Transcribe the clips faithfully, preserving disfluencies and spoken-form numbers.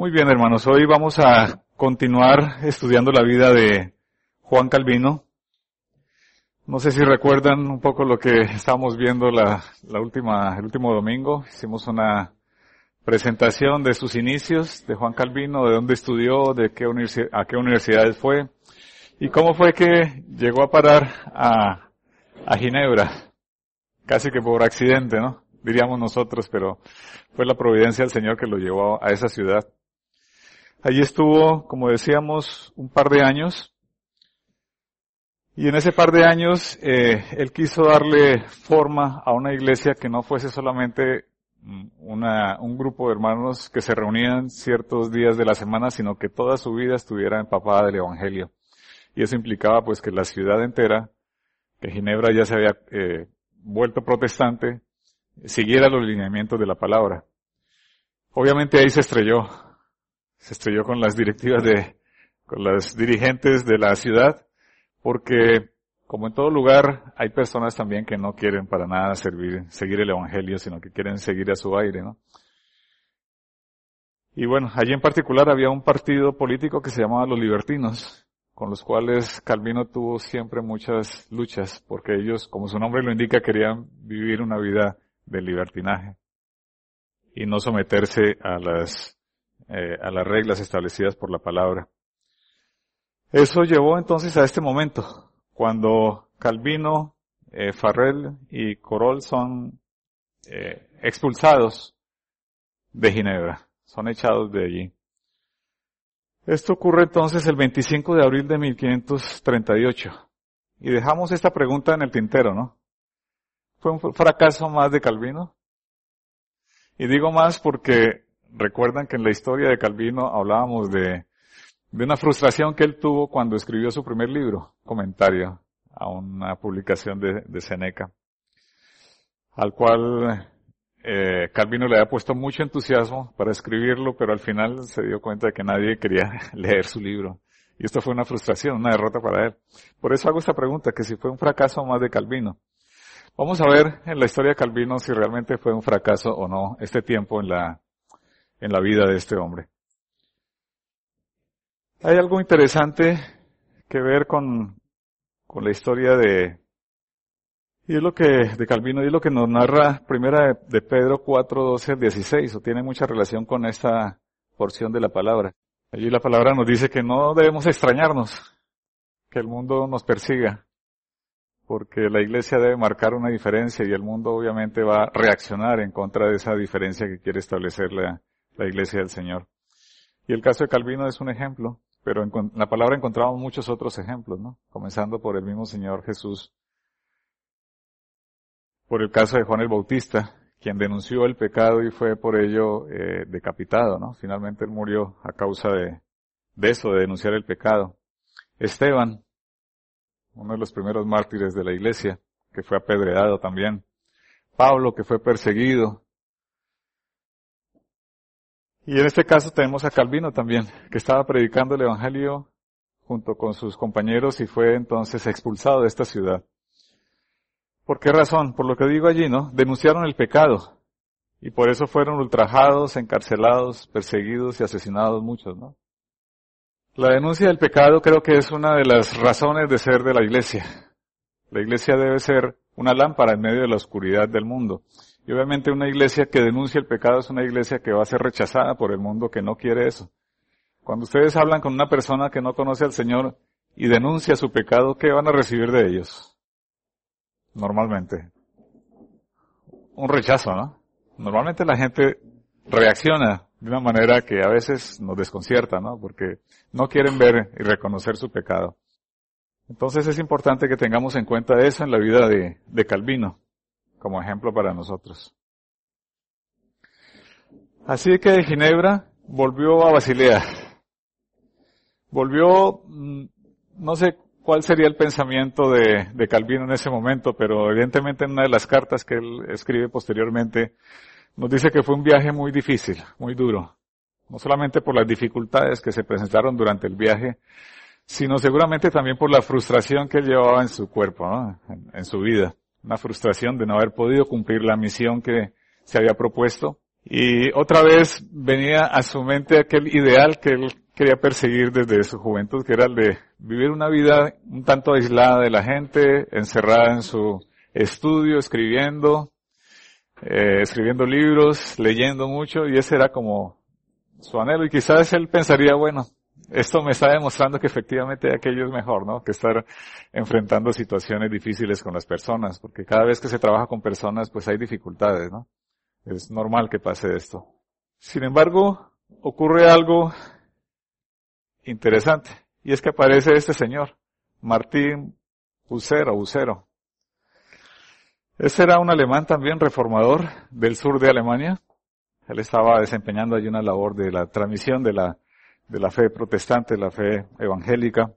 Muy bien, hermanos, hoy vamos a continuar estudiando la vida de Juan Calvino. No sé si recuerdan un poco lo que estábamos viendo la, la última, el último domingo. Hicimos una presentación de sus inicios de Juan Calvino, de dónde estudió, de qué universi- a qué universidades fue y cómo fue que llegó a parar a, a Ginebra, casi que por accidente, ¿no? Diríamos nosotros, pero fue la providencia del Señor que lo llevó a esa ciudad. Allí estuvo, como decíamos, un par de años. Y en ese par de años, eh, él quiso darle forma a una iglesia que no fuese solamente una, un grupo de hermanos que se reunían ciertos días de la semana, sino que toda su vida estuviera empapada del Evangelio. Y eso implicaba pues que la ciudad entera, que Ginebra ya se había eh, vuelto protestante, siguiera los lineamientos de la palabra. Obviamente ahí se estrelló. Se estrelló con las directivas de, con las dirigentes de la ciudad, porque como en todo lugar hay personas también que no quieren para nada servir, seguir el evangelio, sino que quieren seguir a su aire, ¿no? Y bueno, allí en particular había un partido político que se llamaba los libertinos, con los cuales Calvino tuvo siempre muchas luchas, porque ellos, como su nombre lo indica, querían vivir una vida de libertinaje y no someterse a las Eh, a las reglas establecidas por la palabra. Eso llevó entonces a este momento, cuando Calvino, eh, Farel y Corol son eh, expulsados de Ginebra, son echados de allí. Esto ocurre entonces el veinticinco de abril de mil quinientos treinta y ocho. Y dejamos esta pregunta en el tintero, ¿no? ¿Fue un fracaso más de Calvino? Y digo más porque recuerdan que en la historia de Calvino hablábamos de, de una frustración que él tuvo cuando escribió su primer libro, comentario a una publicación de, de Seneca, al cual eh, Calvino le había puesto mucho entusiasmo para escribirlo, pero al final se dio cuenta de que nadie quería leer su libro. Y esto fue una frustración, una derrota para él. Por eso hago esta pregunta, que si fue un fracaso más de Calvino. Vamos a ver en la historia de Calvino si realmente fue un fracaso o no este tiempo en la en la vida de este hombre. Hay algo interesante que ver con, con la historia de, y es lo que, de Calvino, y es lo que nos narra primera de, de Pedro cuatro, doce al dieciséis, o tiene mucha relación con esta porción de la palabra. Allí la palabra nos dice que no debemos extrañarnos que el mundo nos persiga, porque la iglesia debe marcar una diferencia y el mundo obviamente va a reaccionar en contra de esa diferencia que quiere establecer la la iglesia del Señor. Y el caso de Calvino es un ejemplo, pero en la palabra encontramos muchos otros ejemplos, ¿no? Comenzando por el mismo Señor Jesús. Por el caso de Juan el Bautista, quien denunció el pecado y fue por ello eh, decapitado, ¿no? Finalmente él murió a causa de, de eso, de denunciar el pecado. Esteban, uno de los primeros mártires de la iglesia, que fue apedreado también. Pablo, que fue perseguido. Y en este caso tenemos a Calvino también, que estaba predicando el Evangelio junto con sus compañeros y fue entonces expulsado de esta ciudad. ¿Por qué razón? Por lo que digo allí, ¿no? Denunciaron el pecado y por eso fueron ultrajados, encarcelados, perseguidos y asesinados muchos, ¿no? La denuncia del pecado creo que es una de las razones de ser de la iglesia. La iglesia debe ser una lámpara en medio de la oscuridad del mundo. Y obviamente una iglesia que denuncia el pecado es una iglesia que va a ser rechazada por el mundo que no quiere eso. Cuando ustedes hablan con una persona que no conoce al Señor y denuncia su pecado, ¿qué van a recibir de ellos? Normalmente. Un rechazo, ¿no? Normalmente la gente reacciona de una manera que a veces nos desconcierta, ¿no? Porque no quieren ver y reconocer su pecado. Entonces es importante que tengamos en cuenta eso en la vida de, de Calvino, como ejemplo para nosotros. Así que de Ginebra volvió a Basilea. Volvió, no sé cuál sería el pensamiento de, de Calvino en ese momento, pero evidentemente en una de las cartas que él escribe posteriormente, nos dice que fue un viaje muy difícil, muy duro. No solamente por las dificultades que se presentaron durante el viaje, sino seguramente también por la frustración que él llevaba en su cuerpo, ¿no? en, en su vida. Una frustración de no haber podido cumplir la misión que se había propuesto Y otra vez venía a su mente aquel ideal que él quería perseguir desde su juventud, que era el de vivir una vida un tanto aislada de la gente, encerrada en su estudio, escribiendo, eh, escribiendo libros, leyendo mucho, y ese era como su anhelo. Y quizás él pensaría, bueno, esto me está demostrando que efectivamente aquello es mejor, ¿no? Que estar enfrentando situaciones difíciles con las personas, porque cada vez que se trabaja con personas, pues hay dificultades, ¿no? Es normal que pase esto. Sin embargo, ocurre algo interesante, y es que aparece este señor, Martín Bucer o Bucero. Ese era un alemán también reformador del sur de Alemania. Él estaba desempeñando allí una labor de la transmisión de la, de la fe protestante, de la fe evangélica.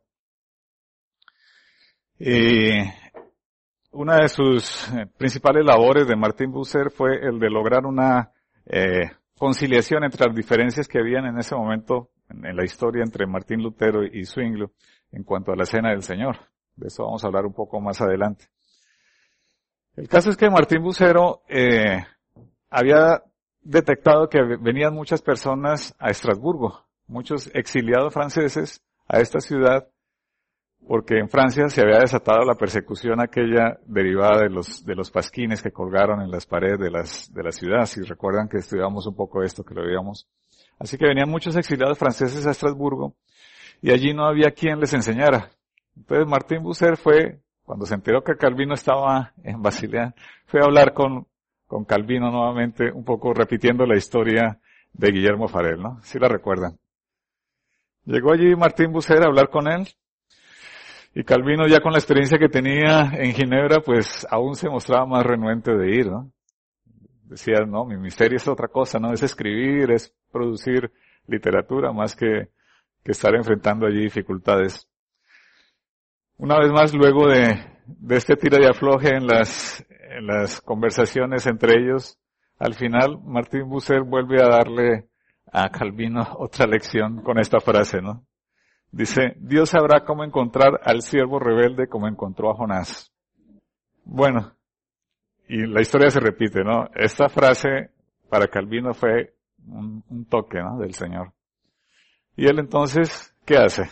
Y una de sus principales labores de Martín Bucer fue el de lograr una eh, conciliación entre las diferencias que habían en ese momento en, en la historia entre Martín Lutero y Zwinglio en cuanto a la Cena del Señor. De eso vamos a hablar un poco más adelante. El caso es que Martín Bucero eh, había detectado que venían muchas personas a Estrasburgo, muchos exiliados franceses a esta ciudad, porque en Francia se había desatado la persecución aquella derivada de los, de los pasquines que colgaron en las paredes de las, de la ciudad. Si recuerdan que estudiamos un poco esto, que lo veíamos. Así que venían muchos exiliados franceses a Estrasburgo, y allí no había quien les enseñara. Entonces Martín Bucer fue, cuando se enteró que Calvino estaba en Basilea, fue a hablar con, con Calvino nuevamente, un poco repitiendo la historia de Guillermo Farel, ¿no? ¿Sí la recuerdan? Llegó allí Martín Bucer a hablar con él, y Calvino, ya con la experiencia que tenía en Ginebra, pues aún se mostraba más renuente de ir, ¿no? Decía, no, mi misterio es otra cosa, ¿no? Es escribir, es producir literatura, más que, que estar enfrentando allí dificultades. Una vez más, luego de, de este tira y afloje en las, en las conversaciones entre ellos, al final Martín Bucer vuelve a darle a Calvino otra lección con esta frase, ¿no? Dice, Dios sabrá cómo encontrar al siervo rebelde como encontró a Jonás. Bueno, y la historia se repite, ¿no? Esta frase para Calvino fue un, un toque, ¿no? Del Señor. Y él entonces, ¿qué hace?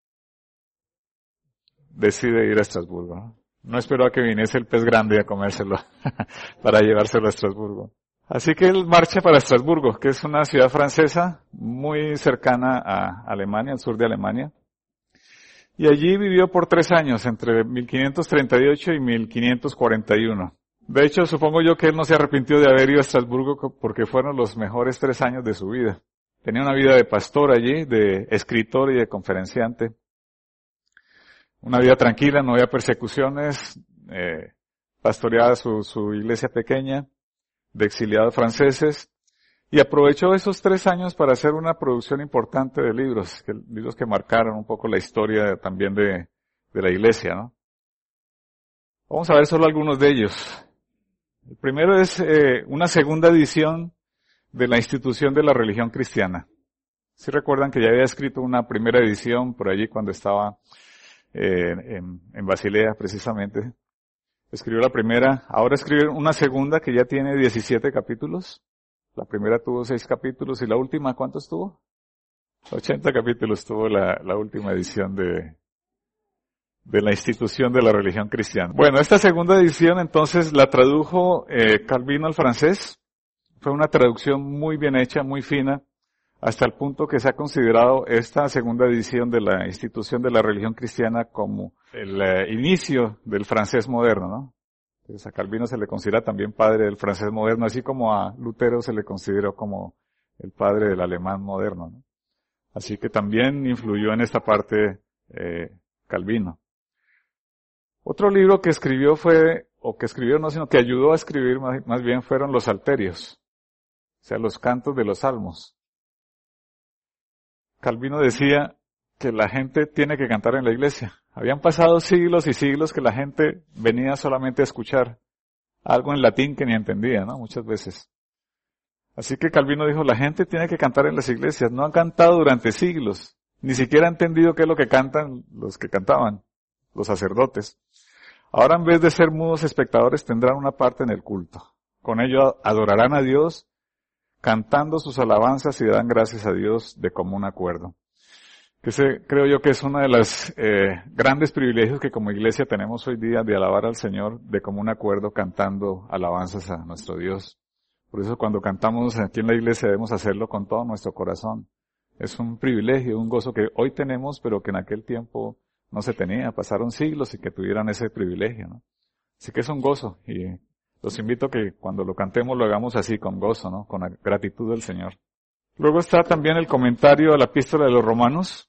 Decide ir a Estrasburgo, ¿no? No esperó a que viniese el pez grande a comérselo para llevárselo a Estrasburgo. Así que él marcha para Estrasburgo, que es una ciudad francesa muy cercana a Alemania, al sur de Alemania. Y allí vivió por tres años, entre mil quinientos treinta y ocho y mil quinientos cuarenta y uno. De hecho, supongo yo que él no se arrepintió de haber ido a Estrasburgo porque fueron los mejores tres años de su vida. Tenía una vida de pastor allí, de escritor y de conferenciante. Una vida tranquila, no había persecuciones, eh, pastoreaba su, su iglesia pequeña, de exiliados franceses, y aprovechó esos tres años para hacer una producción importante de libros, que, libros que marcaron un poco la historia también de, de la iglesia, ¿no? Vamos a ver solo algunos de ellos. El primero es eh, una segunda edición de la institución de la religión cristiana. ¿Sí recuerdan que ya había escrito una primera edición por allí cuando estaba eh, en, en Basilea precisamente? Escribió la primera, ahora escribe una segunda que ya tiene diecisiete capítulos. La primera tuvo seis capítulos y la última, ¿cuántos tuvo? ochenta capítulos tuvo la, la última edición de, de la institución de la religión cristiana. Bueno, esta segunda edición entonces la tradujo eh, Calvino al francés. Fue una traducción muy bien hecha, muy fina, hasta el punto que se ha considerado esta segunda edición de la institución de la religión cristiana como el eh, inicio del francés moderno, ¿no? Entonces a Calvino se le considera también padre del francés moderno, así como a Lutero se le consideró como el padre del alemán moderno, ¿no? Así que también influyó en esta parte eh, Calvino. Otro libro que escribió fue, o que escribió no, sino que ayudó a escribir más, más bien, fueron los Salterios, o sea, los cantos de los salmos. Calvino decía que la gente tiene que cantar en la iglesia. Habían pasado siglos y siglos que la gente venía solamente a escuchar algo en latín que ni entendía, ¿no? Muchas veces. Así que Calvino dijo, la gente tiene que cantar en las iglesias. No han cantado durante siglos. Ni siquiera han entendido qué es lo que cantan los que cantaban, los sacerdotes. Ahora en vez de ser mudos espectadores tendrán una parte en el culto. Con ello adorarán a Dios, cantando sus alabanzas y dan gracias a Dios de común acuerdo. Que ese, creo yo que es uno de los eh, grandes privilegios que como iglesia tenemos hoy día de alabar al Señor de común acuerdo cantando alabanzas a nuestro Dios. Por eso cuando cantamos aquí en la iglesia debemos hacerlo con todo nuestro corazón. Es un privilegio, un gozo que hoy tenemos, pero que en aquel tiempo no se tenía. Pasaron siglos y que tuvieran ese privilegio, ¿no? Así que es un gozo y los invito a que cuando lo cantemos lo hagamos así, con gozo, ¿no? Con la gratitud del Señor. Luego está también el comentario a la epístola de los Romanos.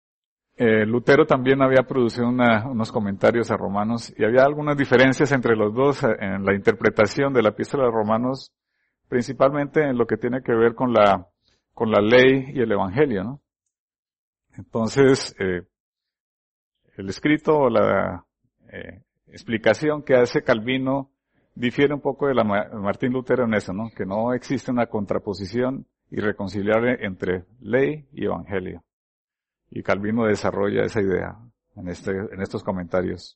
Eh, Lutero también había producido una, unos comentarios a Romanos y había algunas diferencias entre los dos en la interpretación de la epístola de Romanos, principalmente en lo que tiene que ver con la, con la ley y el evangelio, ¿no? Entonces, eh, el escrito o la eh, explicación que hace Calvino difiere un poco de la de Martín Lutero en eso, ¿no? Que no existe una contraposición irreconciliable entre ley y evangelio. Y Calvino desarrolla esa idea en este, en estos comentarios.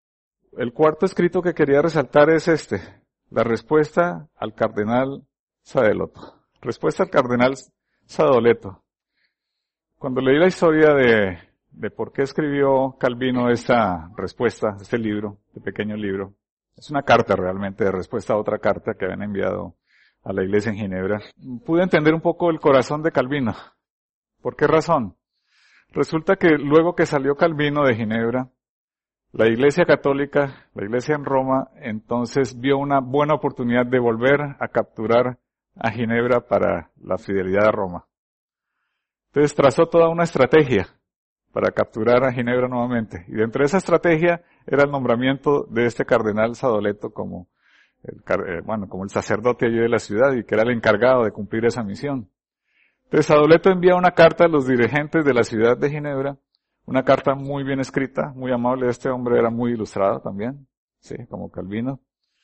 El cuarto escrito que quería resaltar es este, la respuesta al cardenal Sadoleto. Respuesta al cardenal Sadoleto. Cuando leí la historia de, de por qué escribió Calvino esta respuesta, este libro, este pequeño libro, es una carta realmente de respuesta a otra carta que habían enviado a la iglesia en Ginebra, pude entender un poco el corazón de Calvino. ¿Por qué razón? Resulta que luego que salió Calvino de Ginebra, la Iglesia Católica, la Iglesia en Roma, entonces vio una buena oportunidad de volver a capturar a Ginebra para la fidelidad a Roma. Entonces trazó toda una estrategia para capturar a Ginebra nuevamente. Y dentro de esa estrategia era el nombramiento de este cardenal Sadoleto como el, bueno, como el sacerdote allí de la ciudad y que era el encargado de cumplir esa misión. Entonces Sadoleto envía una carta a los dirigentes de la ciudad de Ginebra, una carta muy bien escrita, muy amable. Este hombre era muy ilustrado también, sí, como Calvino.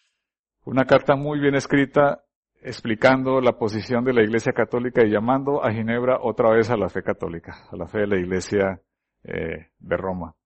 Una carta muy bien escrita explicando la posición de la Iglesia Católica y llamando a Ginebra otra vez a la fe católica, a la fe de la Iglesia eh, de Roma.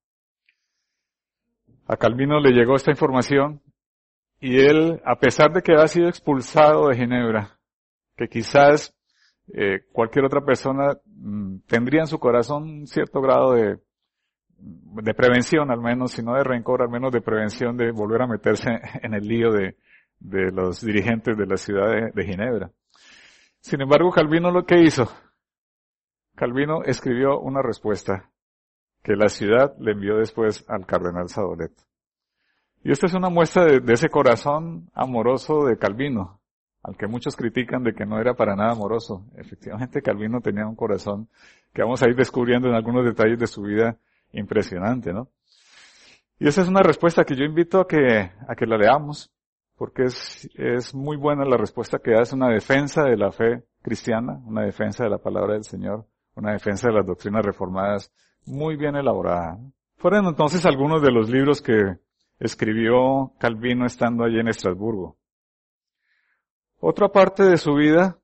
A Calvino le llegó esta información y él, a pesar de que había sido expulsado de Ginebra, que quizás Eh, cualquier otra persona mm, tendría en su corazón un cierto grado de, de prevención, al menos, si no de rencor, al menos de prevención de volver a meterse en el lío de, de los dirigentes de la ciudad de, de Ginebra. Sin embargo, Calvino lo que hizo, Calvino escribió una respuesta que la ciudad le envió después al cardenal Sadoleto. Y esta es una muestra de, de ese corazón amoroso de Calvino, al que muchos critican de que no era para nada amoroso. Efectivamente, Calvino tenía un corazón que vamos a ir descubriendo en algunos detalles de su vida impresionante, ¿no? Y esa es una respuesta que yo invito a que, a que la leamos, porque es, es muy buena la respuesta que da, es una defensa de la fe cristiana, una defensa de la palabra del Señor, una defensa de las doctrinas reformadas, muy bien elaborada. Fueron entonces algunos de los libros que escribió Calvino estando allí en Estrasburgo. Otra parte de su vida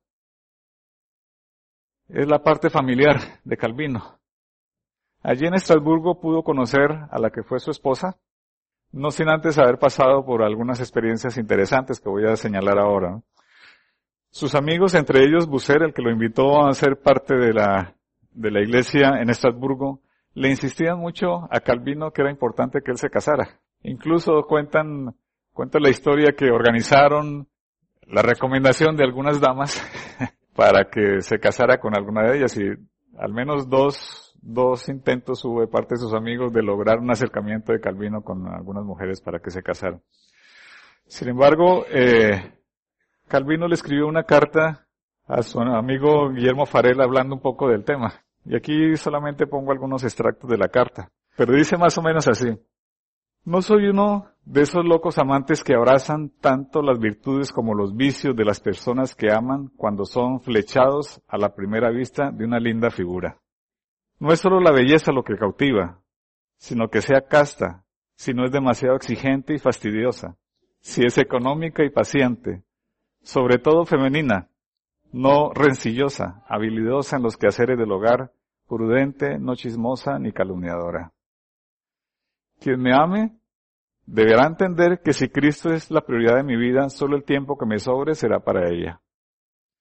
es la parte familiar de Calvino. Allí en Estrasburgo pudo conocer a la que fue su esposa, no sin antes haber pasado por algunas experiencias interesantes que voy a señalar ahora, ¿no? Sus amigos, entre ellos Bucer, el que lo invitó a ser parte de la, de la iglesia en Estrasburgo, le insistían mucho a Calvino que era importante que él se casara. Incluso cuentan, cuentan la historia que organizaron la recomendación de algunas damas para que se casara con alguna de ellas, y al menos dos, dos intentos hubo de parte de sus amigos de lograr un acercamiento de Calvino con algunas mujeres para que se casaran. Sin embargo, eh, Calvino le escribió una carta a su amigo Guillermo Farel hablando un poco del tema. Y aquí solamente pongo algunos extractos de la carta. Pero dice más o menos así: no soy uno de esos locos amantes que abrazan tanto las virtudes como los vicios de las personas que aman cuando son flechados a la primera vista de una linda figura. No es solo la belleza lo que cautiva, sino que sea casta, si no es demasiado exigente y fastidiosa, si es económica y paciente, sobre todo femenina, no rencillosa, habilidosa en los quehaceres del hogar, prudente, no chismosa ni calumniadora. Quien me ame deberá entender que si Cristo es la prioridad de mi vida, solo el tiempo que me sobre será para ella.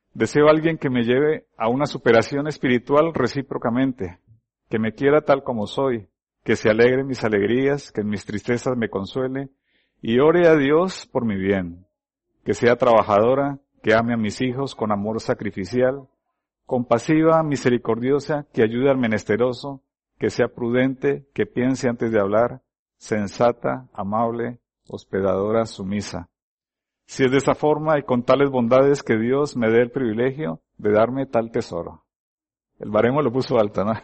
Deseo a alguien que me lleve a una superación espiritual recíprocamente, que me quiera tal como soy, que se alegre en mis alegrías, que en mis tristezas me consuele, y ore a Dios por mi bien, que sea trabajadora, que ame a mis hijos con amor sacrificial, compasiva, misericordiosa, que ayude al menesteroso, que sea prudente, que piense antes de hablar, sensata, amable, hospedadora, sumisa. Si es de esa forma y con tales bondades que Dios me dé el privilegio de darme tal tesoro. El baremo lo puso alto, ¿no?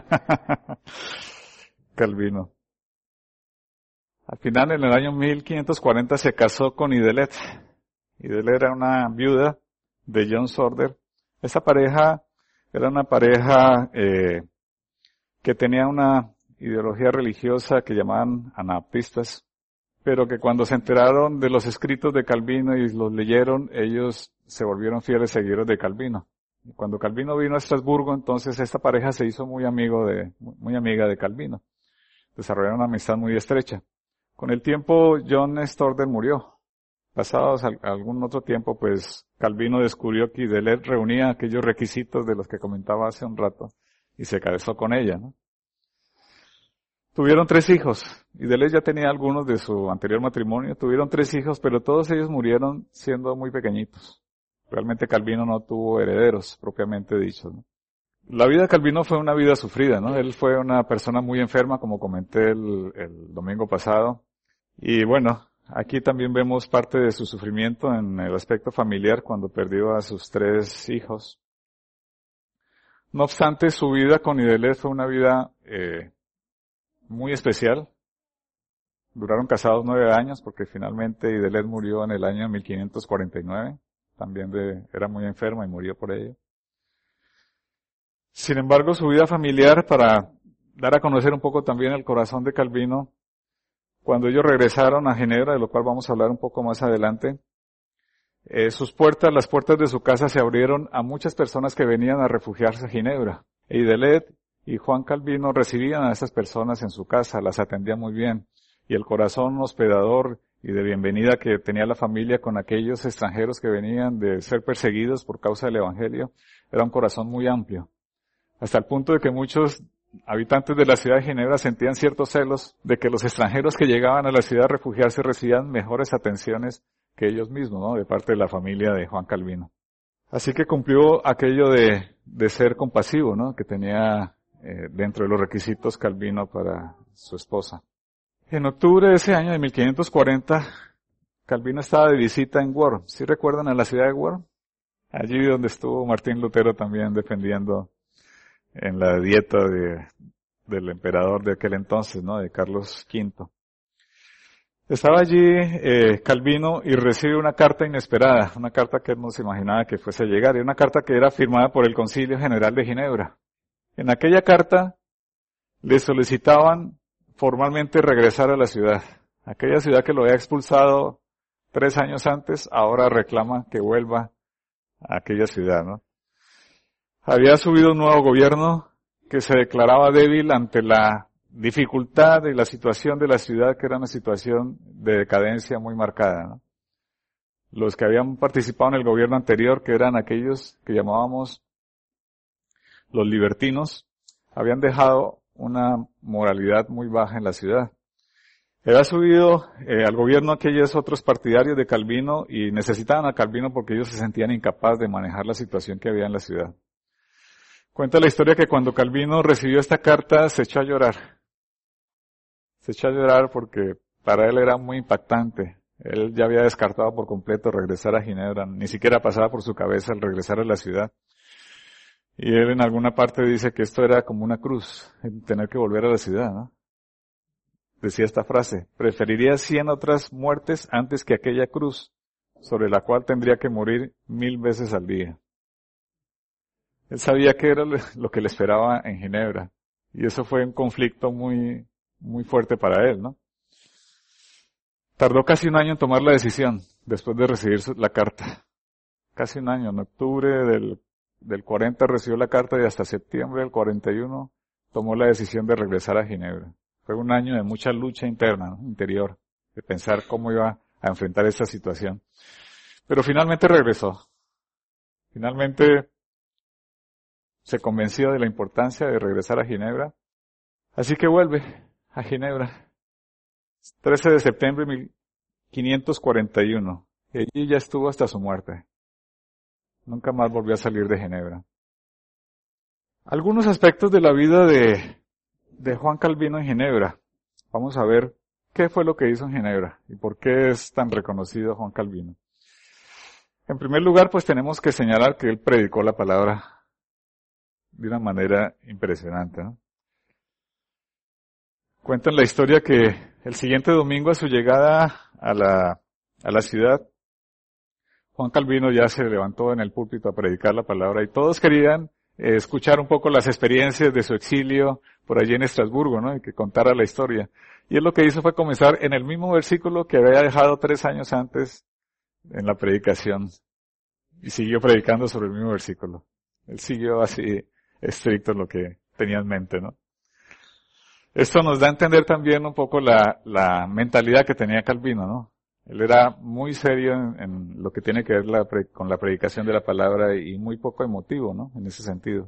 Calvino. Al final, en el año mil quinientos cuarenta, se casó con Idelette. Idelette era una viuda de John Sorder. Esa pareja era una pareja eh, que tenía una ideología religiosa que llamaban anabaptistas, pero que cuando se enteraron de los escritos de Calvino y los leyeron, ellos se volvieron fieles seguidores de Calvino. Y cuando Calvino vino a Estrasburgo, entonces esta pareja se hizo muy amigo de, muy amiga de Calvino. Desarrollaron una amistad muy estrecha. Con el tiempo, John Sorder murió. Pasados algún otro tiempo, pues Calvino descubrió que Idelette reunía aquellos requisitos de los que comentaba hace un rato y se casó con ella, ¿no? Tuvieron tres hijos. Idelette ya tenía algunos de su anterior matrimonio. Tuvieron tres hijos, pero todos ellos murieron siendo muy pequeñitos. Realmente Calvino no tuvo herederos, propiamente dicho, ¿no? La vida de Calvino fue una vida sufrida, ¿no? Él fue una persona muy enferma, como comenté el, el domingo pasado. Y bueno, aquí también vemos parte de su sufrimiento en el aspecto familiar cuando perdió a sus tres hijos. No obstante, su vida con Idelette fue una vida eh, muy especial. Duraron casados nueve años porque finalmente Idelette murió en el año mil quinientos cuarenta y nueve. También de, era muy enferma y murió por ello. Sin embargo, su vida familiar, para dar a conocer un poco también el corazón de Calvino, cuando ellos regresaron a Ginebra, de lo cual vamos a hablar un poco más adelante, eh, sus puertas, las puertas de su casa se abrieron a muchas personas que venían a refugiarse a Ginebra. E Idelette y Juan Calvino recibían a esas personas en su casa, las atendían muy bien. Y el corazón hospedador y de bienvenida que tenía la familia con aquellos extranjeros que venían de ser perseguidos por causa del Evangelio, era un corazón muy amplio. Hasta el punto de que muchos habitantes de la ciudad de Ginebra sentían ciertos celos de que los extranjeros que llegaban a la ciudad a refugiarse recibían mejores atenciones que ellos mismos, ¿no? De parte de la familia de Juan Calvino. Así que cumplió aquello de, de ser compasivo, ¿no? Que tenía eh, dentro de los requisitos Calvino para su esposa. En octubre de ese año de mil quinientos cuarenta, Calvino estaba de visita en Worms. ¿Sí recuerdan a la ciudad de Worms? Allí donde estuvo Martín Lutero también defendiendo en la dieta de, del emperador de aquel entonces, ¿no? De Carlos quinto. Estaba allí eh, Calvino y recibe una carta inesperada, una carta que no se imaginaba que fuese a llegar, y una carta que era firmada por el Concilio General de Ginebra. En aquella carta le solicitaban formalmente regresar a la ciudad. Aquella ciudad que lo había expulsado tres años antes, ahora reclama que vuelva a aquella ciudad, ¿no? Había subido un nuevo gobierno que se declaraba débil ante la dificultad y la situación de la ciudad, que era una situación de decadencia muy marcada, ¿no? Los que habían participado en el gobierno anterior, que eran aquellos que llamábamos los libertinos, habían dejado una moralidad muy baja en la ciudad. Había subido eh, al gobierno aquellos otros partidarios de Calvino y necesitaban a Calvino porque ellos se sentían incapaces de manejar la situación que había en la ciudad. Cuenta la historia que cuando Calvino recibió esta carta se echó a llorar. Se echó a llorar porque para él era muy impactante. Él ya había descartado por completo regresar a Ginebra, ni siquiera pasaba por su cabeza el regresar a la ciudad. Y él en alguna parte dice que esto era como una cruz, el tener que volver a la ciudad, ¿no? Decía esta frase: preferiría cien otras muertes antes que aquella cruz, sobre la cual tendría que morir mil veces al día. Él sabía que era lo que le esperaba en Ginebra, y eso fue un conflicto muy, muy fuerte para él, ¿no? Tardó casi un año en tomar la decisión, después de recibir la carta. Casi un año, en octubre del, del cuarenta recibió la carta y hasta septiembre del cuarenta y uno tomó la decisión de regresar a Ginebra. Fue un año de mucha lucha interna, ¿no? Interior, de pensar cómo iba a enfrentar esta situación. Pero finalmente regresó. Finalmente se convenció de la importancia de regresar a Ginebra, así que vuelve a Ginebra. trece de septiembre de mil quinientos cuarenta y uno. Y allí ya estuvo hasta su muerte. Nunca más volvió a salir de Ginebra. Algunos aspectos de la vida de, de Juan Calvino en Ginebra. Vamos a ver qué fue lo que hizo en Ginebra y por qué es tan reconocido Juan Calvino. En primer lugar, pues tenemos que señalar que él predicó la palabra de una manera impresionante, ¿no? Cuentan la historia que el siguiente domingo a su llegada a la, a la ciudad, Juan Calvino ya se levantó en el púlpito a predicar la palabra y todos querían eh, escuchar un poco las experiencias de su exilio por allí en Estrasburgo, ¿no? Y que contara la historia. Y él lo que hizo fue comenzar en el mismo versículo que había dejado tres años antes en la predicación. Y siguió predicando sobre el mismo versículo. Él siguió así estricto en lo que tenía en mente, ¿no? Esto nos da a entender también un poco la, la mentalidad que tenía Calvino, ¿no? Él era muy serio en, en lo que tiene que ver la, con la predicación de la palabra y muy poco emotivo, ¿no? En ese sentido.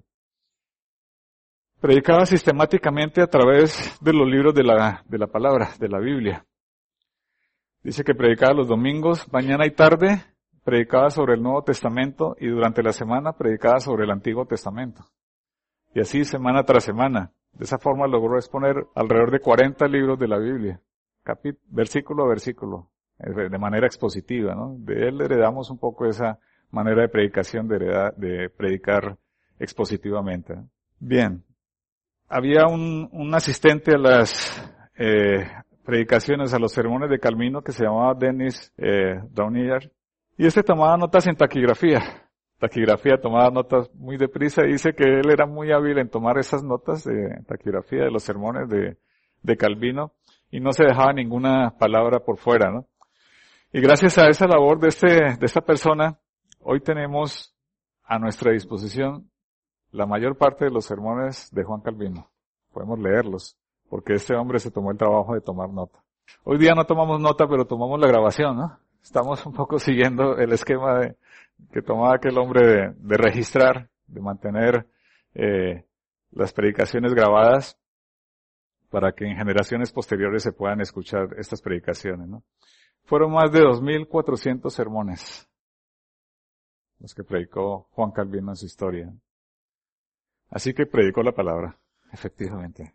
Predicaba sistemáticamente a través de los libros de la, de la palabra, de la Biblia. Dice que predicaba los domingos, mañana y tarde, predicaba sobre el Nuevo Testamento y durante la semana predicaba sobre el Antiguo Testamento. Y así semana tras semana. De esa forma logró exponer alrededor de cuarenta libros de la Biblia, capit- versículo a versículo, de manera expositiva, ¿no? De él heredamos un poco esa manera de predicación, de, heredar, de predicar expositivamente, ¿no? Bien. Había un, un asistente a las eh, predicaciones, a los sermones de Calvino que se llamaba Dennis eh, Downeyard, y este tomaba notas en taquigrafía. Taquigrafía, tomaba notas muy deprisa y dice que él era muy hábil en tomar esas notas de taquigrafía de los sermones de, de Calvino y no se dejaba ninguna palabra por fuera, ¿no? Y gracias a esa labor de este, de esta persona, hoy tenemos a nuestra disposición la mayor parte de los sermones de Juan Calvino. Podemos leerlos, porque este hombre se tomó el trabajo de tomar nota. Hoy día no tomamos nota, pero tomamos la grabación, ¿no? Estamos un poco siguiendo el esquema de, que tomaba aquel hombre de, de registrar, de mantener eh, las predicaciones grabadas para que en generaciones posteriores se puedan escuchar estas predicaciones, ¿no? Fueron más de dos mil cuatrocientos sermones los que predicó Juan Calvino en su historia. Así que predicó la palabra, efectivamente.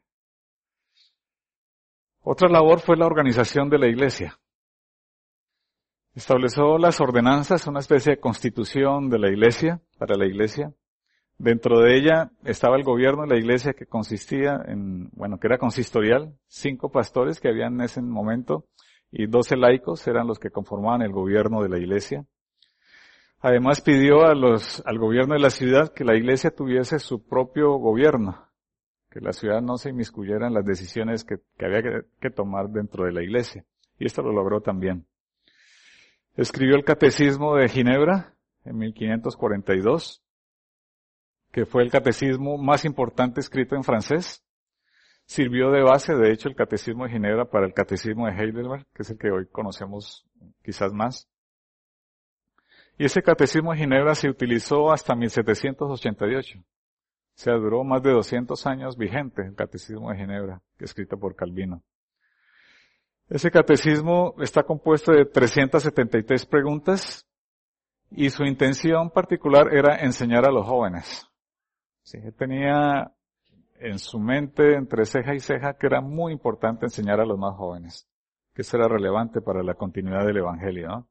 Otra labor fue la organización de la iglesia. Estableció las ordenanzas, una especie de constitución de la iglesia, para la iglesia. Dentro de ella estaba el gobierno de la iglesia que consistía en, bueno, que era consistorial, cinco pastores que habían en ese momento y doce laicos eran los que conformaban el gobierno de la iglesia. Además pidió a los, al gobierno de la ciudad que la iglesia tuviese su propio gobierno, que la ciudad no se inmiscuyera en las decisiones que, que había que, que tomar dentro de la iglesia. Y esto lo logró también. Escribió el Catecismo de Ginebra en mil quinientos cuarenta y dos, que fue el catecismo más importante escrito en francés. Sirvió de base, de hecho, el Catecismo de Ginebra para el Catecismo de Heidelberg, que es el que hoy conocemos quizás más. Y ese Catecismo de Ginebra se utilizó hasta mil setecientos ochenta y ocho. O sea, duró más de doscientos años vigente el Catecismo de Ginebra, escrito por Calvino. Ese catecismo está compuesto de trescientas setenta y tres preguntas y su intención particular era enseñar a los jóvenes. Sí, él tenía en su mente, entre ceja y ceja, que era muy importante enseñar a los más jóvenes, que eso era relevante para la continuidad del Evangelio, ¿no?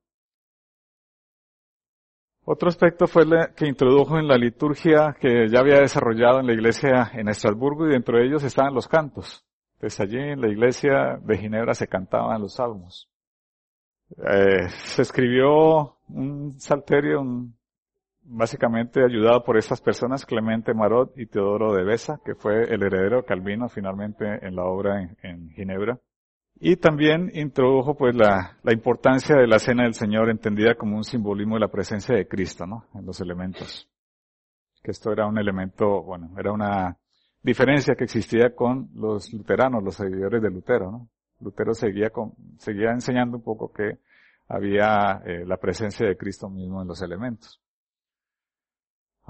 Otro aspecto fue el que introdujo en la liturgia que ya había desarrollado en la iglesia en Estrasburgo y dentro de ellos estaban los cantos. Pues allí en la iglesia de Ginebra se cantaban los salmos. Eh, se escribió un salterio, un, básicamente ayudado por estas personas, Clemente Marot y Teodoro de Beza, que fue el heredero de Calvino finalmente en la obra en, en Ginebra. Y también introdujo pues la, la importancia de la cena del Señor entendida como un simbolismo de la presencia de Cristo, ¿no? En los elementos. Que esto era un elemento, bueno, era una diferencia que existía con los luteranos, los seguidores de Lutero, ¿no? Lutero seguía con, seguía enseñando un poco que había eh, la presencia de Cristo mismo en los elementos.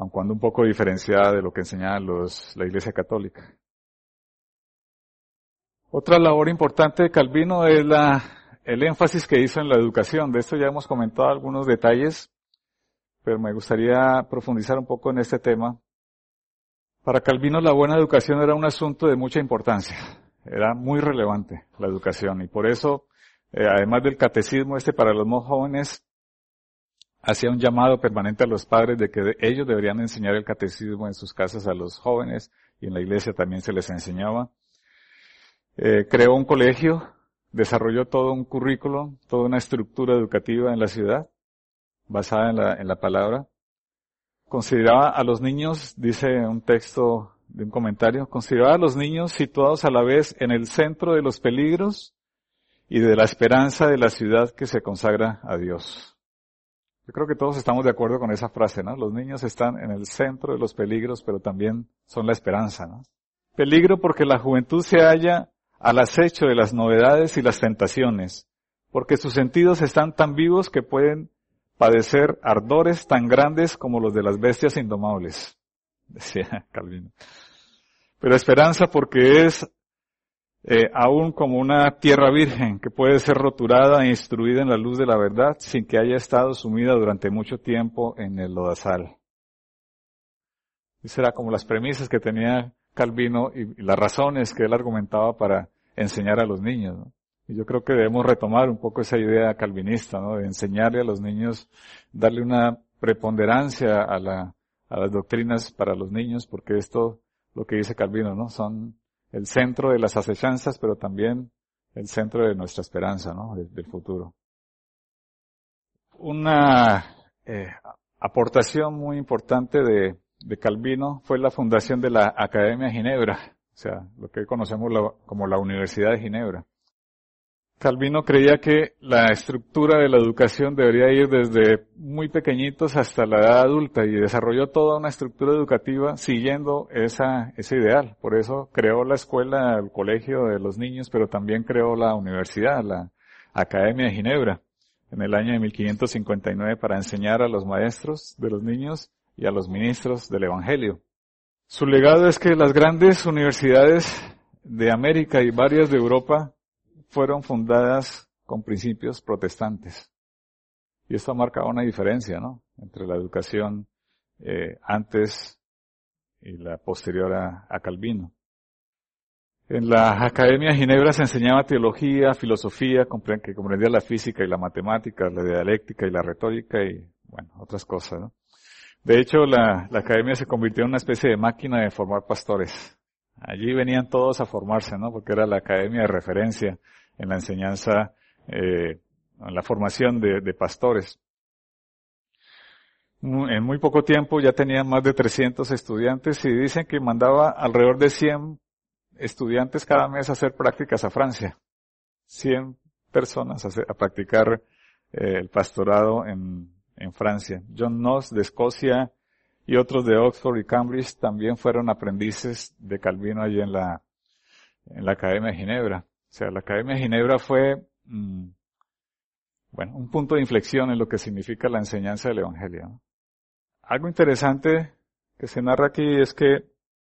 aun cuando un poco diferenciada de lo que enseñaba los, la Iglesia Católica. Otra labor importante de Calvino es la, el énfasis que hizo en la educación. De esto ya hemos comentado algunos detalles, pero me gustaría profundizar un poco en este tema. Para Calvino la buena educación era un asunto de mucha importancia. Era muy relevante la educación y por eso, eh, además del catecismo este para los más jóvenes, hacía un llamado permanente a los padres de que ellos deberían enseñar el catecismo en sus casas a los jóvenes y en la iglesia también se les enseñaba. Eh, creó un colegio, desarrolló todo un currículo, toda una estructura educativa en la ciudad, basada en la, en la palabra. Consideraba a los niños, dice un texto de un comentario, consideraba a los niños situados a la vez en el centro de los peligros y de la esperanza de la ciudad que se consagra a Dios. Yo creo que todos estamos de acuerdo con esa frase, ¿no? Los niños están en el centro de los peligros, pero también son la esperanza, ¿no? Peligro porque la juventud se halla al acecho de las novedades y las tentaciones, porque sus sentidos están tan vivos que pueden padecer ardores tan grandes como los de las bestias indomables, decía Calvino. Pero esperanza porque es eh, aún como una tierra virgen que puede ser roturada e instruida en la luz de la verdad sin que haya estado sumida durante mucho tiempo en el lodazal. Y será como las premisas que tenía Calvino y, y las razones que él argumentaba para enseñar a los niños, ¿no? Y yo creo que debemos retomar un poco esa idea calvinista, ¿no? De enseñarle a los niños, darle una preponderancia a la, a las doctrinas para los niños, porque esto, lo que dice Calvino, ¿no? Son el centro de las acechanzas, pero también el centro de nuestra esperanza, ¿no? De, del futuro. Una eh, aportación muy importante de, de Calvino fue la fundación de la Academia de Ginebra, o sea, lo que conocemos la, como la Universidad de Ginebra. Calvino creía que la estructura de la educación debería ir desde muy pequeñitos hasta la edad adulta y desarrolló toda una estructura educativa siguiendo esa, ese ideal. Por eso creó la escuela, el colegio de los niños, pero también creó la universidad, la Academia de Ginebra, en el año de mil quinientos cincuenta y nueve para enseñar a los maestros de los niños y a los ministros del Evangelio. Su legado es que las grandes universidades de América y varias de Europa fueron fundadas con principios protestantes. Y esto ha marcado una diferencia, ¿no? Entre la educación eh, antes y la posterior a, a Calvino. En la Academia de Ginebra se enseñaba teología, filosofía, que comprendía la física y la matemática, la dialéctica y la retórica y, bueno, otras cosas, ¿no? De hecho, la, la Academia se convirtió en una especie de máquina de formar pastores. Allí venían todos a formarse, ¿no? Porque era la academia de referencia en la enseñanza, eh, en la formación de, de pastores. En muy poco tiempo ya tenían más de trescientos estudiantes y dicen que mandaba alrededor de cien estudiantes cada mes a hacer prácticas a Francia. cien personas a, hacer, a practicar eh, el pastorado en, en Francia. John Knox de Escocia y otros de Oxford y Cambridge también fueron aprendices de Calvino allí en la, en la Academia de Ginebra. O sea, la Academia de Ginebra fue, mmm, bueno, un punto de inflexión en lo que significa la enseñanza del Evangelio, ¿no? Algo interesante que se narra aquí es que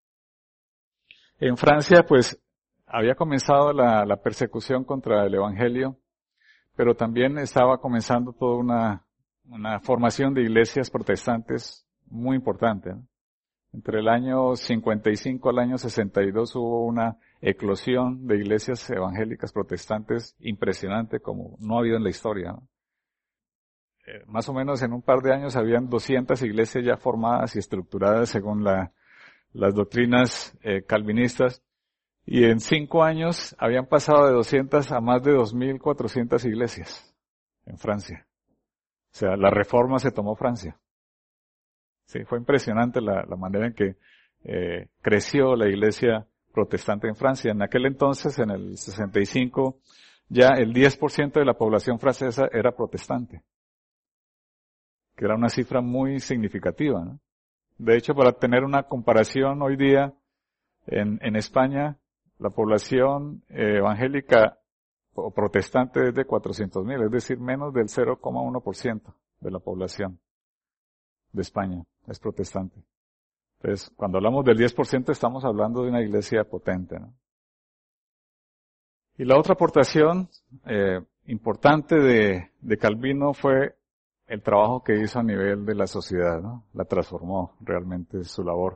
en Francia, pues, había comenzado la, la persecución contra el Evangelio, pero también estaba comenzando toda una, una formación de iglesias protestantes muy importante, ¿no? Entre el año cincuenta y cinco al año sesenta y dos hubo una eclosión de iglesias evangélicas protestantes impresionante como no ha habido en la historia, ¿no? Eh, más o menos en un par de años habían doscientas iglesias ya formadas y estructuradas según la, las doctrinas eh, calvinistas y en cinco años habían pasado de doscientas a más de dos mil cuatrocientas iglesias en Francia. O sea, la reforma se tomó Francia. Sí, fue impresionante la, la manera en que eh, creció la iglesia protestante en Francia. En aquel entonces, en el sesenta y cinco, ya el diez por ciento de la población francesa era protestante, que era una cifra muy significativa, ¿no? De hecho, para tener una comparación hoy día, en, en España, la población eh, evangélica o protestante es de cuatrocientos mil, es decir, menos del cero coma uno por ciento de la población. de España, es protestante. Entonces, cuando hablamos del diez por ciento estamos hablando de una iglesia potente, ¿no? Y la otra aportación eh, importante de, de Calvino fue el trabajo que hizo a nivel de la sociedad, ¿no? La transformó realmente su labor.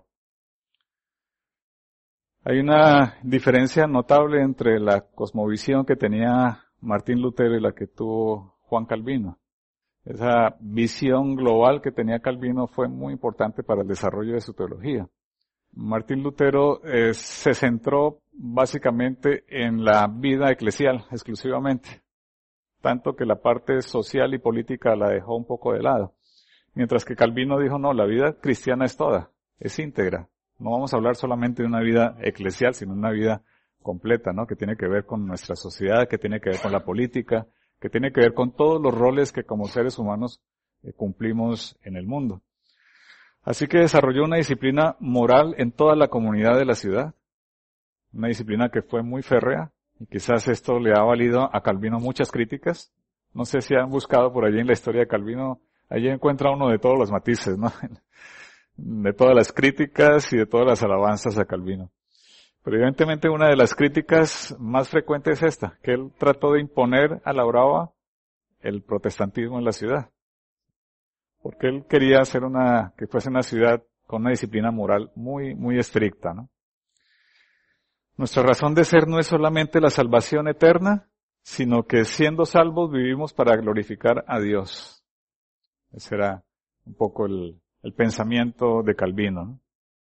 Hay una diferencia notable entre la cosmovisión que tenía Martín Lutero y la que tuvo Juan Calvino. Esa visión global que tenía Calvino fue muy importante para el desarrollo de su teología. Martín Lutero eh, se centró básicamente en la vida eclesial exclusivamente, tanto que la parte social y política la dejó un poco de lado. Mientras que Calvino dijo, no, la vida cristiana es toda, es íntegra. No vamos a hablar solamente de una vida eclesial, sino una vida completa, ¿no? Que tiene que ver con nuestra sociedad, que tiene que ver con la política, que tiene que ver con todos los roles que como seres humanos eh, cumplimos en el mundo. Así que desarrolló una disciplina moral en toda la comunidad de la ciudad. Una disciplina que fue muy férrea, y quizás esto le ha valido a Calvino muchas críticas. No sé si han buscado por allí en la historia de Calvino, allí encuentra uno de todos los matices, ¿no? De todas las críticas y de todas las alabanzas a Calvino. Pero evidentemente una de las críticas más frecuentes es esta, que él trató de imponer a la brava el protestantismo en la ciudad. Porque él quería hacer una, que fuese una ciudad con una disciplina moral muy, muy estricta, ¿no? Nuestra razón de ser no es solamente la salvación eterna, sino que siendo salvos vivimos para glorificar a Dios. Ese era un poco el, el pensamiento de Calvino, ¿no?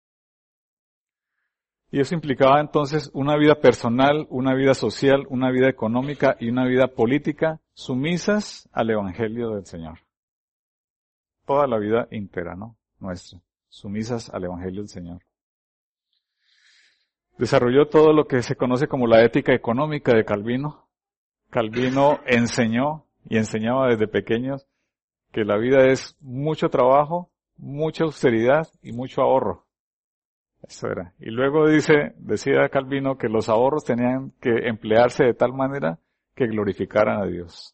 Y eso implicaba entonces una vida personal, una vida social, una vida económica y una vida política sumisas al Evangelio del Señor. Toda la vida entera, ¿no? Nuestra, sumisas al Evangelio del Señor. Desarrolló todo lo que se conoce como la ética económica de Calvino. Calvino enseñó y enseñaba desde pequeños que la vida es mucho trabajo, mucha austeridad y mucho ahorro. Eso era. Y luego dice, decía Calvino que los ahorros tenían que emplearse de tal manera que glorificaran a Dios.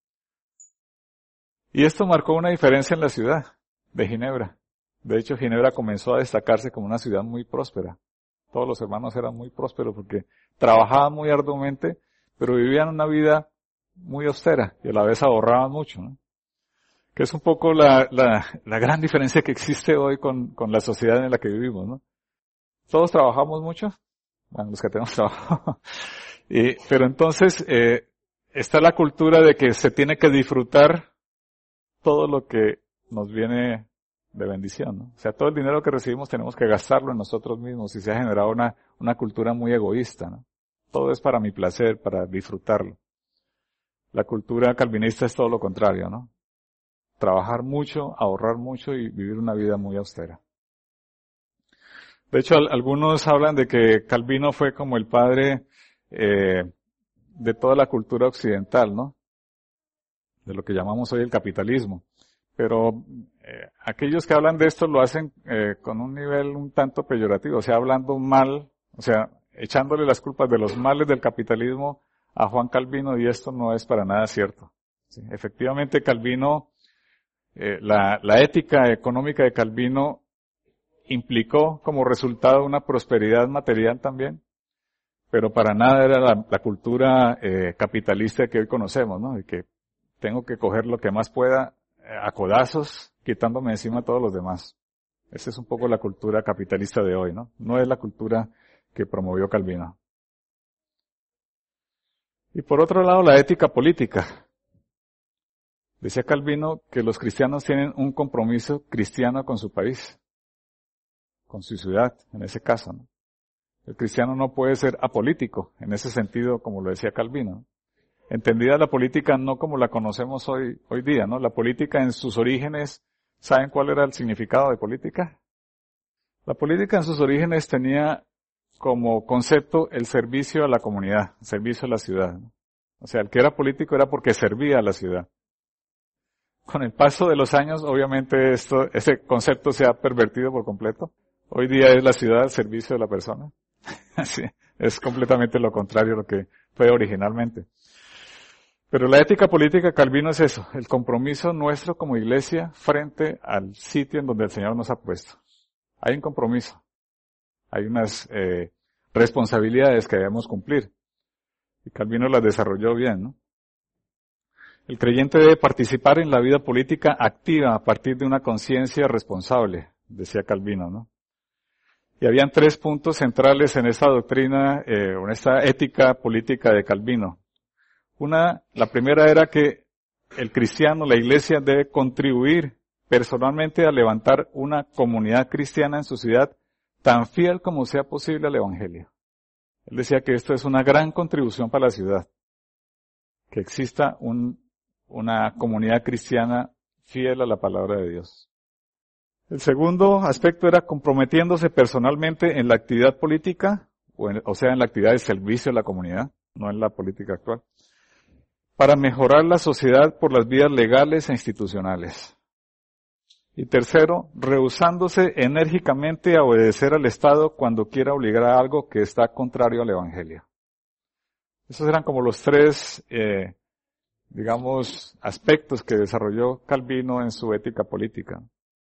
Y esto marcó una diferencia en la ciudad de Ginebra. De hecho, Ginebra comenzó a destacarse como una ciudad muy próspera. Todos los hermanos eran muy prósperos porque trabajaban muy arduamente, pero vivían una vida muy austera y a la vez ahorraban mucho, ¿no? Que es un poco la, la, la gran diferencia que existe hoy con, con la sociedad en la que vivimos, ¿no? Todos trabajamos mucho, bueno, los que tenemos trabajo, y, pero entonces eh, está la cultura de que se tiene que disfrutar todo lo que nos viene de bendición, ¿no? O sea, todo el dinero que recibimos tenemos que gastarlo en nosotros mismos y se ha generado una, una cultura muy egoísta, ¿no? Todo es para mi placer, para disfrutarlo. La cultura calvinista es todo lo contrario, ¿no? Trabajar mucho, ahorrar mucho y vivir una vida muy austera. De hecho, algunos hablan de que Calvino fue como el padre eh, de toda la cultura occidental, ¿no? De lo que llamamos hoy el capitalismo. Pero eh, aquellos que hablan de esto lo hacen eh, con un nivel un tanto peyorativo, o sea, hablando mal, o sea, echándole las culpas de los males del capitalismo a Juan Calvino, y esto no es para nada cierto. Sí, efectivamente, Calvino, eh, la, la ética económica de Calvino implicó como resultado una prosperidad material también, pero para nada era la, la cultura eh, capitalista que hoy conocemos, ¿no? De que tengo que coger lo que más pueda eh, a codazos, quitándome encima a todos los demás. Esa es un poco la cultura capitalista de hoy, ¿no? No es la cultura que promovió Calvino. Y por otro lado, la ética política. Decía Calvino que los cristianos tienen un compromiso cristiano con su país, con su ciudad, en ese caso, ¿no? El cristiano no puede ser apolítico, en ese sentido, como lo decía Calvino. Entendida la política no como la conocemos hoy, hoy día, ¿no? La política en sus orígenes, ¿saben cuál era el significado de política? La política en sus orígenes tenía como concepto el servicio a la comunidad, el servicio a la ciudad, ¿no? O sea, el que era político era porque servía a la ciudad. Con el paso de los años, obviamente esto, ese concepto se ha pervertido por completo. Hoy día es la ciudad al servicio de la persona. Sí, es completamente lo contrario a lo que fue originalmente. Pero la ética política de Calvino es eso, el compromiso nuestro como iglesia frente al sitio en donde el Señor nos ha puesto. Hay un compromiso, hay unas eh, responsabilidades que debemos cumplir. Y Calvino las desarrolló bien, ¿no? El creyente debe participar en la vida política activa a partir de una conciencia responsable, decía Calvino, ¿no? Y habían tres puntos centrales en esta doctrina, eh, en esta ética política de Calvino. Una, la primera era que el cristiano, la iglesia, debe contribuir personalmente a levantar una comunidad cristiana en su ciudad tan fiel como sea posible al Evangelio. Él decía que esto es una gran contribución para la ciudad, que exista un, una comunidad cristiana fiel a la palabra de Dios. El segundo aspecto era comprometiéndose personalmente en la actividad política, o, en, o sea, en la actividad de servicio a la comunidad, no en la política actual, para mejorar la sociedad por las vías legales e institucionales. Y tercero, rehusándose enérgicamente a obedecer al Estado cuando quiera obligar a algo que está contrario al Evangelio. Esos eran como los tres, eh, digamos, aspectos que desarrolló Calvino en su ética política.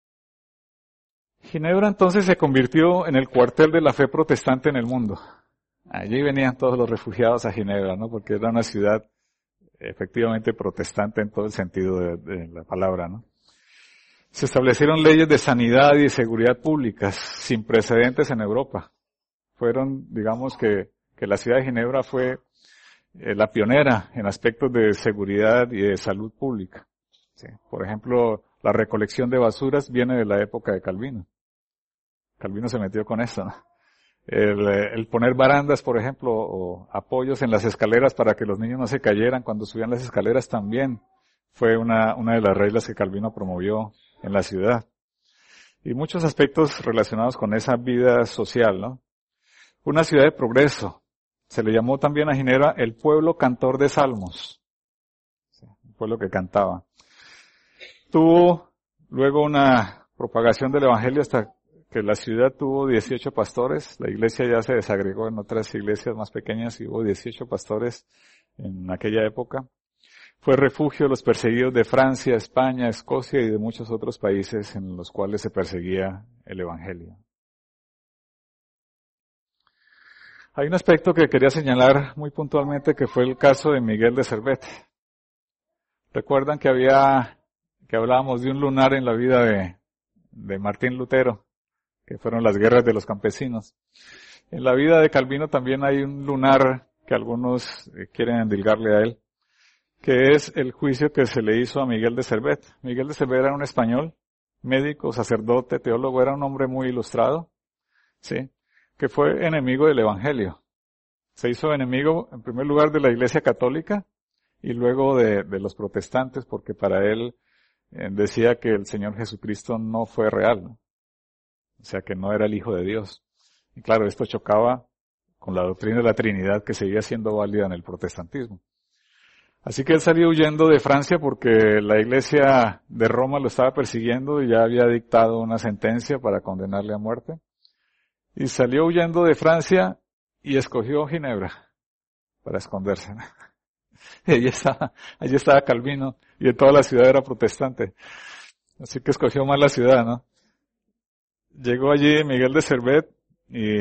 Ginebra entonces se convirtió en el cuartel de la fe protestante en el mundo. Allí venían todos los refugiados a Ginebra, ¿no? Porque era una ciudad efectivamente protestante en todo el sentido de, de la palabra, ¿no? Se establecieron leyes de sanidad y de seguridad públicas sin precedentes en Europa. Fueron, digamos que, que la ciudad de Ginebra fue eh, la pionera en aspectos de seguridad y de salud pública. ¿Sí? Por ejemplo, la recolección de basuras viene de la época de Calvino. Calvino se metió con eso, ¿no? El, el poner barandas, por ejemplo, o apoyos en las escaleras para que los niños no se cayeran cuando subían las escaleras también fue una, una de las reglas que Calvino promovió en la ciudad. Y muchos aspectos relacionados con esa vida social, ¿no? Una ciudad de progreso. Se le llamó también a Ginebra el pueblo cantor de salmos. Un pueblo que cantaba. Tuvo luego una propagación del evangelio hasta que la ciudad tuvo dieciocho pastores. La iglesia ya se desagregó en otras iglesias más pequeñas y hubo dieciocho pastores en aquella época. Fue refugio de los perseguidos de Francia, España, Escocia y de muchos otros países en los cuales se perseguía el evangelio. Hay un aspecto que quería señalar muy puntualmente que fue el caso de Miguel de Servet. Recuerdan que había, que hablábamos de un lunar en la vida de, de Martín Lutero, que fueron las guerras de los campesinos. En la vida de Calvino también hay un lunar que algunos quieren endilgarle a él, que es el juicio que se le hizo a Miguel de Servet. Miguel de Servet era un español, médico, sacerdote, teólogo, era un hombre muy ilustrado, sí, que fue enemigo del evangelio. Se hizo enemigo, en primer lugar, de la Iglesia Católica y luego de, de los protestantes, porque para él eh, decía que el Señor Jesucristo no fue real, ¿no? O sea, que no era el Hijo de Dios. Y claro, esto chocaba con la doctrina de la Trinidad que seguía siendo válida en el protestantismo. Así que él salió huyendo de Francia porque la Iglesia de Roma lo estaba persiguiendo y ya había dictado una sentencia para condenarle a muerte. Y salió huyendo de Francia y escogió Ginebra para esconderse. Y allí estaba, allí estaba Calvino y en toda la ciudad era protestante. Así que escogió mal la ciudad, ¿no? Llegó allí Miguel de Servet y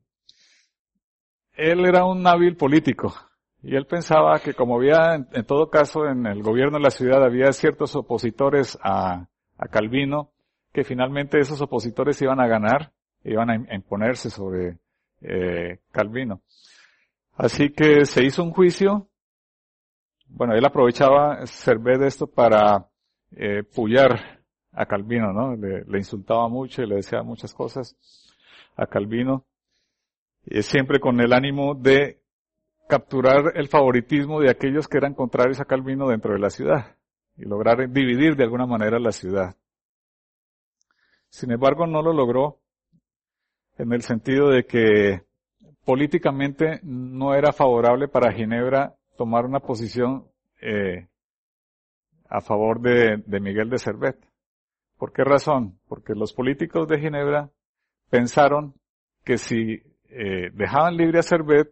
él era un hábil político. Y él pensaba que como había, en, en todo caso, en el gobierno de la ciudad había ciertos opositores a, a Calvino, que finalmente esos opositores iban a ganar, iban a, a imponerse sobre eh, Calvino. Así que se hizo un juicio. Bueno, él aprovechaba Servet de esto para eh, pullar a Calvino, ¿no? Le, le insultaba mucho y le decía muchas cosas a Calvino, y siempre con el ánimo de capturar el favoritismo de aquellos que eran contrarios a Calvino dentro de la ciudad y lograr dividir de alguna manera la ciudad. Sin embargo, no lo logró en el sentido de que políticamente no era favorable para Ginebra tomar una posición eh, a favor de, de Miguel de Servet. ¿Por qué razón? Porque los políticos de Ginebra pensaron que si eh, dejaban libre a Servet,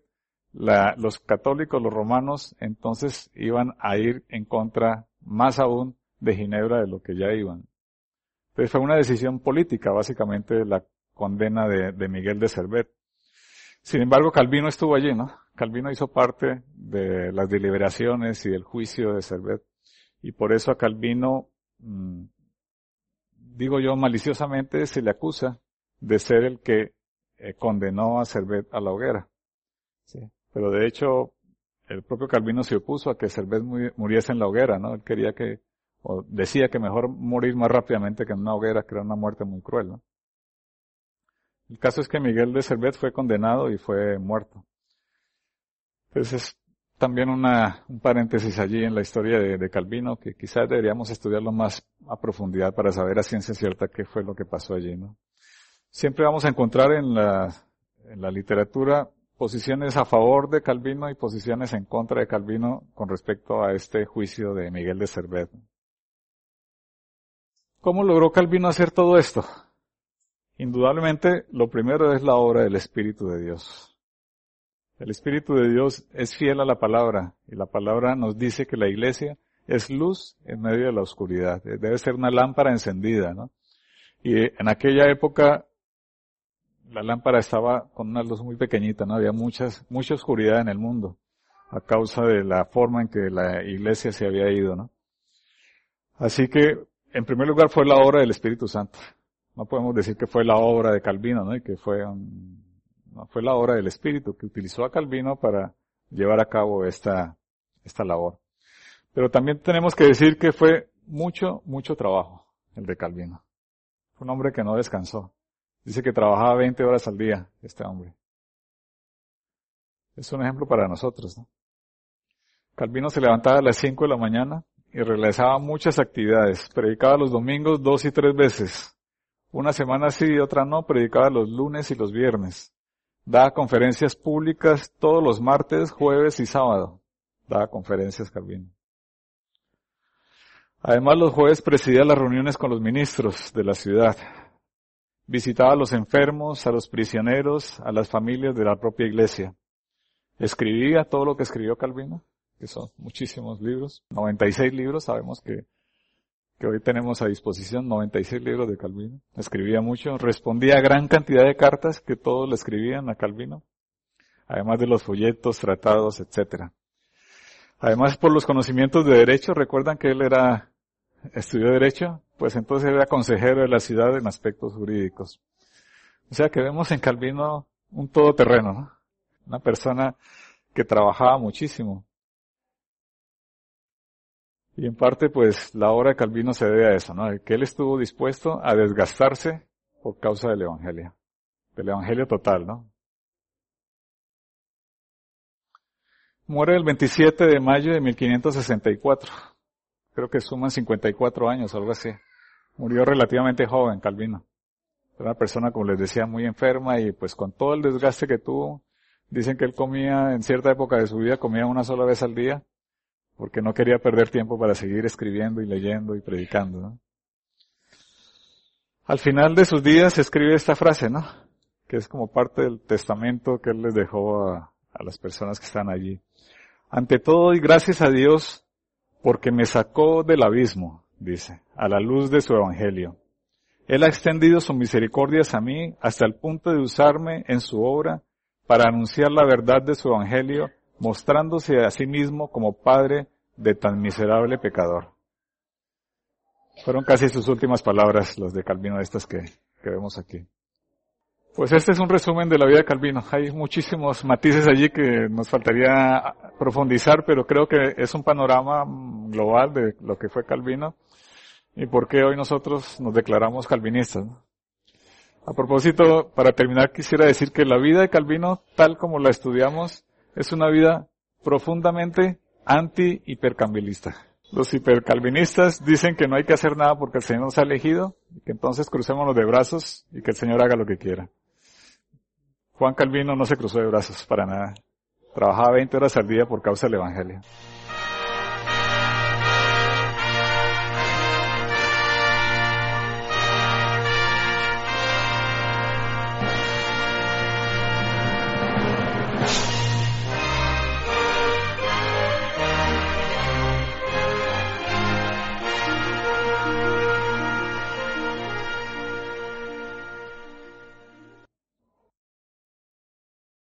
la, los católicos, los romanos, entonces iban a ir en contra más aún de Ginebra de lo que ya iban. Entonces fue una decisión política, básicamente, la condena de, de Miguel de Servet. Sin embargo, Calvino estuvo allí, ¿no? Calvino hizo parte de las deliberaciones y del juicio de Servet. Y por eso a Calvino, mmm, digo yo maliciosamente, se le acusa de ser el que eh, condenó a Servet a la hoguera. Sí. Pero de hecho, el propio Calvino se opuso a que Servet muriese en la hoguera, ¿no? Él quería que, o decía que mejor morir más rápidamente que en una hoguera, que era una muerte muy cruel, ¿no? El caso es que Miguel de Servet fue condenado y fue muerto. Entonces es también una, un paréntesis allí en la historia de, de Calvino, que quizás deberíamos estudiarlo más a profundidad para saber a ciencia cierta qué fue lo que pasó allí, ¿no? Siempre vamos a encontrar en la, en la literatura posiciones a favor de Calvino y posiciones en contra de Calvino con respecto a este juicio de Miguel de Servet. ¿Cómo logró Calvino hacer todo esto? Indudablemente, lo primero es la obra del Espíritu de Dios. El Espíritu de Dios es fiel a la palabra, y la palabra nos dice que la iglesia es luz en medio de la oscuridad. Debe ser una lámpara encendida, ¿no? Y en aquella época, la lámpara estaba con una luz muy pequeñita, ¿no? Había muchas, mucha oscuridad en el mundo, a causa de la forma en que la iglesia se había ido, ¿no? Así que, en primer lugar, fue la obra del Espíritu Santo. No podemos decir que fue la obra de Calvino, ¿no? Y que fue un, no, fue la obra del Espíritu que utilizó a Calvino para llevar a cabo esta, esta labor. Pero también tenemos que decir que fue mucho, mucho trabajo el de Calvino. Fue un hombre que no descansó. Dice que trabajaba veinte horas al día, este hombre. Es un ejemplo para nosotros, ¿no? Calvino se levantaba a las cinco de la mañana y realizaba muchas actividades. Predicaba los domingos dos y tres veces. Una semana sí y otra no, predicaba los lunes y los viernes. Daba conferencias públicas todos los martes, jueves y sábado. Daba conferencias Calvino. Además, los jueves presidía las reuniones con los ministros de la ciudad. Visitaba a los enfermos, a los prisioneros, a las familias de la propia iglesia. Escribía todo lo que escribió Calvino, que son muchísimos libros, noventa y seis libros, sabemos que que hoy tenemos a disposición, noventa y seis libros de Calvino. Escribía mucho, respondía a gran cantidad de cartas que todos le escribían a Calvino, además de los folletos, tratados, etcétera. Además, por los conocimientos de derecho, recuerdan que él era, estudió derecho, pues entonces era consejero de la ciudad en aspectos jurídicos. O sea que vemos en Calvino un todoterreno, ¿no? Una persona que trabajaba muchísimo. Y en parte, pues, la obra de Calvino se debe a eso, ¿no? Que él estuvo dispuesto a desgastarse por causa del Evangelio. Del Evangelio total, ¿no? Muere el veintisiete de mayo de mil quinientos sesenta y cuatro. Creo que suman cincuenta y cuatro años, algo así. Murió relativamente joven, Calvino. Era una persona, como les decía, muy enferma y pues con todo el desgaste que tuvo, dicen que él comía, en cierta época de su vida, comía una sola vez al día. Porque no quería perder tiempo para seguir escribiendo y leyendo y predicando, ¿no? Al final de sus días escribe esta frase, ¿no? Que es como parte del testamento que él les dejó a, a las personas que están allí. Ante todo, doy gracias a Dios porque me sacó del abismo, dice, a la luz de su evangelio. Él ha extendido sus misericordias a mí hasta el punto de usarme en su obra para anunciar la verdad de su evangelio, mostrándose a sí mismo como padre de tan miserable pecador. Fueron casi sus últimas palabras, las de Calvino, estas que, que vemos aquí. Pues este es un resumen de la vida de Calvino. Hay muchísimos matices allí que nos faltaría profundizar, pero creo que es un panorama global de lo que fue Calvino y por qué hoy nosotros nos declaramos calvinistas, ¿no? A propósito, para terminar, quisiera decir que la vida de Calvino, tal como la estudiamos, es una vida profundamente anti-hipercambialista. Los hipercalvinistas dicen que no hay que hacer nada porque el Señor nos ha elegido, y que entonces crucémonos de brazos y que el Señor haga lo que quiera. Juan Calvino no se cruzó de brazos para nada. Trabajaba veinte horas al día por causa del Evangelio.